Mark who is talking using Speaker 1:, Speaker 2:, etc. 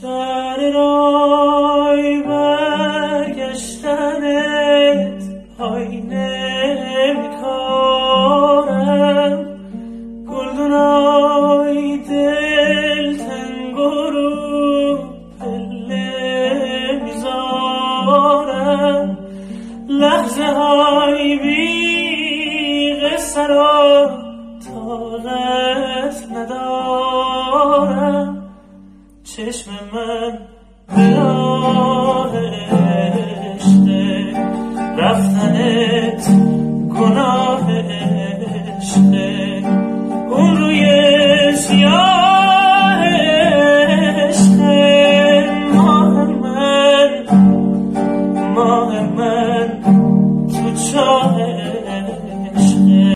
Speaker 1: سر رای برگشتنت پای نمیکارم گلدنای دل تنگرو پله میذارم لحظه های بی قصه را طاقت ندارم چشم من به راه عشقه رفتنت گناه عشقه اون روی سیاه